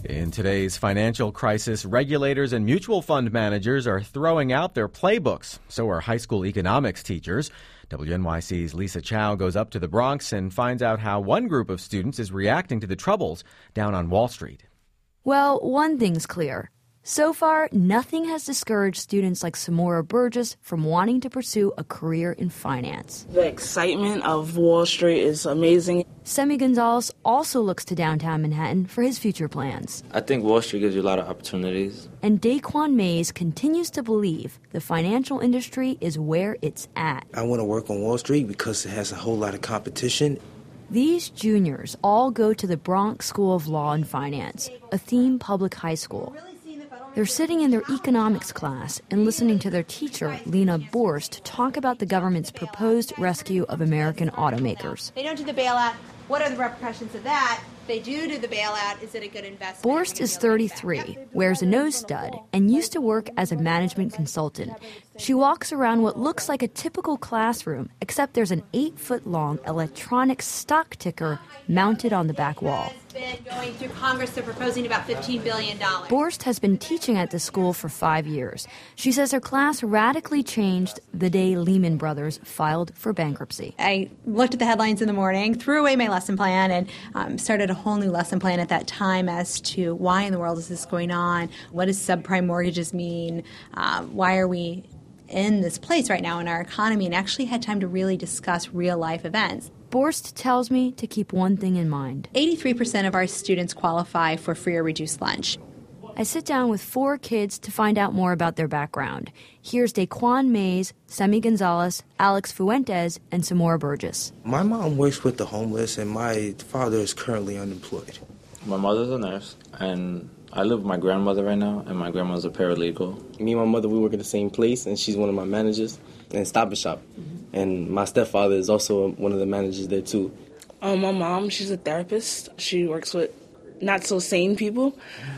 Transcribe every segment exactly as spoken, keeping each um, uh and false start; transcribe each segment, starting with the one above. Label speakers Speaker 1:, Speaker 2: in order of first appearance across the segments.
Speaker 1: In today's financial crisis, regulators and mutual fund managers are throwing out their playbooks. So are high school economics teachers. W N Y C's Lisa Chow goes up to the Bronx and finds out how one group of students is reacting to the troubles down on Wall Street.
Speaker 2: Well, one thing's clear. So far, nothing has discouraged students like Samora Burgess from wanting to pursue a career in finance.
Speaker 3: The excitement of Wall Street is amazing.
Speaker 2: Semi Gonzalez also looks to downtown Manhattan for his future plans.
Speaker 4: I think Wall Street gives you a lot of opportunities.
Speaker 2: And Daquan Mays continues to believe the financial industry is where it's at.
Speaker 5: I want to work on Wall Street because it has a whole lot of competition.
Speaker 2: These juniors all go to the Bronx School of Law and Finance, a theme public high school. They're sitting in their economics class and listening to their teacher, Lena Borst, talk about the government's proposed rescue of American automakers.
Speaker 6: They don't do the bailout. What are the repercussions of that? They do do the bailout. Is it a good investment?
Speaker 2: Borst is thirty-three, wears a nose stud, and used to work as a management consultant. She walks around what looks like a typical classroom, except there's an eight-foot-long electronic stock ticker mounted on the back wall.
Speaker 6: Been going through Congress, they're proposing about fifteen billion dollars.
Speaker 2: Borst has been teaching at the school for five years. She says her class radically changed the day Lehman Brothers filed for bankruptcy.
Speaker 7: I looked at the headlines in the morning, threw away my lesson plan, and um, started a whole new lesson plan at that time as to why in the world is this going on? What does subprime mortgages mean? Um, why are we in this place right now in our economy? And actually had time to really discuss real-life events.
Speaker 2: Borst tells me to keep one thing in mind.
Speaker 7: eighty-three percent of our students qualify for free or reduced lunch.
Speaker 2: I sit down with four kids to find out more about their background. Here's Daquan Mays, Semi Gonzalez, Alex Fuentes, and Samora Burgess.
Speaker 5: My mom works with the homeless, and my father is currently unemployed.
Speaker 4: My mother's a nurse, and I live with my grandmother right now, and my grandmother's a paralegal.
Speaker 8: Me and my mother, we work at the same place, and she's one of my managers in Stop and Shop. Mm-hmm. And my stepfather is also one of the managers there, too.
Speaker 3: Um, my mom, she's a therapist. She works with not-so-sane people.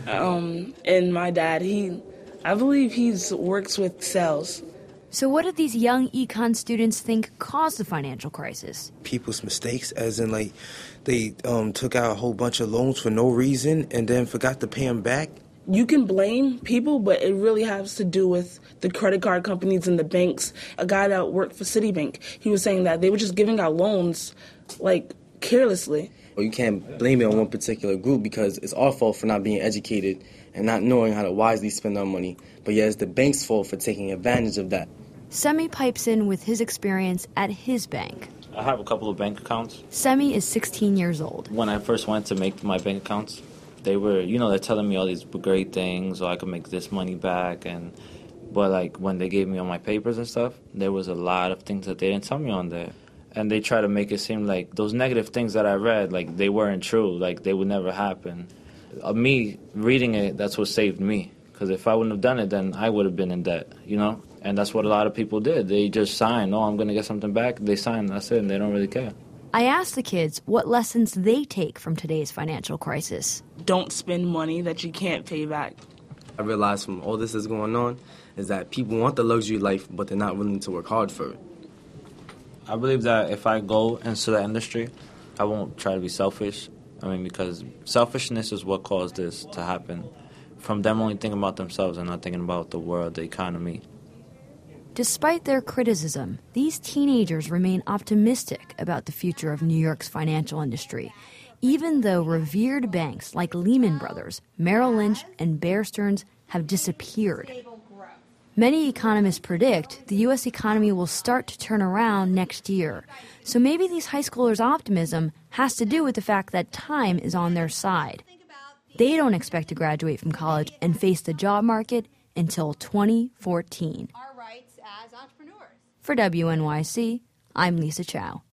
Speaker 3: Um, and my dad, he, I believe he works with sales.
Speaker 2: So what did these young econ students think caused the financial crisis?
Speaker 5: People's mistakes, as in, like, they um, took out a whole bunch of loans for no reason and then forgot to pay them back.
Speaker 3: You can blame people, but it really has to do with the credit card companies and the banks. A guy that worked for Citibank, he was saying that they were just giving out loans, like, carelessly.
Speaker 8: Well, you can't blame it on one particular group because it's our fault for not being educated and not knowing how to wisely spend our money. But yeah, it's the bank's fault for taking advantage of that.
Speaker 2: Semi pipes in with his experience at his bank.
Speaker 4: I have a couple of bank accounts.
Speaker 2: Semi is sixteen years old.
Speaker 4: When I first went to make my bank accounts, they were, you know, they're telling me all these great things, so I could make this money back. And but, like, when they gave me all my papers and stuff, there was a lot of things that they didn't tell me on there. And they try to make it seem like those negative things that I read, like, they weren't true, like, they would never happen. Uh, me reading it, that's what saved me. Because if I wouldn't have done it, then I would have been in debt, you know? And that's what a lot of people did. They just signed, oh, I'm going to get something back. They signed, that's it, and they don't really care.
Speaker 2: I asked the kids what lessons they take from today's financial crisis.
Speaker 3: Don't spend money that you can't pay back.
Speaker 8: I realized from all this that's going on is that people want the luxury life, but they're not willing to work hard for it.
Speaker 4: I believe that if I go into the industry, I won't try to be selfish. I mean, because selfishness is what caused this to happen. From them only thinking about themselves and not thinking about the world, the economy.
Speaker 2: Despite their criticism, these teenagers remain optimistic about the future of New York's financial industry, even though revered banks like Lehman Brothers, Merrill Lynch, and Bear Stearns have disappeared. Many economists predict the U S economy will start to turn around next year. So maybe these high schoolers' optimism has to do with the fact that time is on their side. They don't expect to graduate from college and face the job market until twenty fourteen. For W N Y C, I'm Lisa Chow.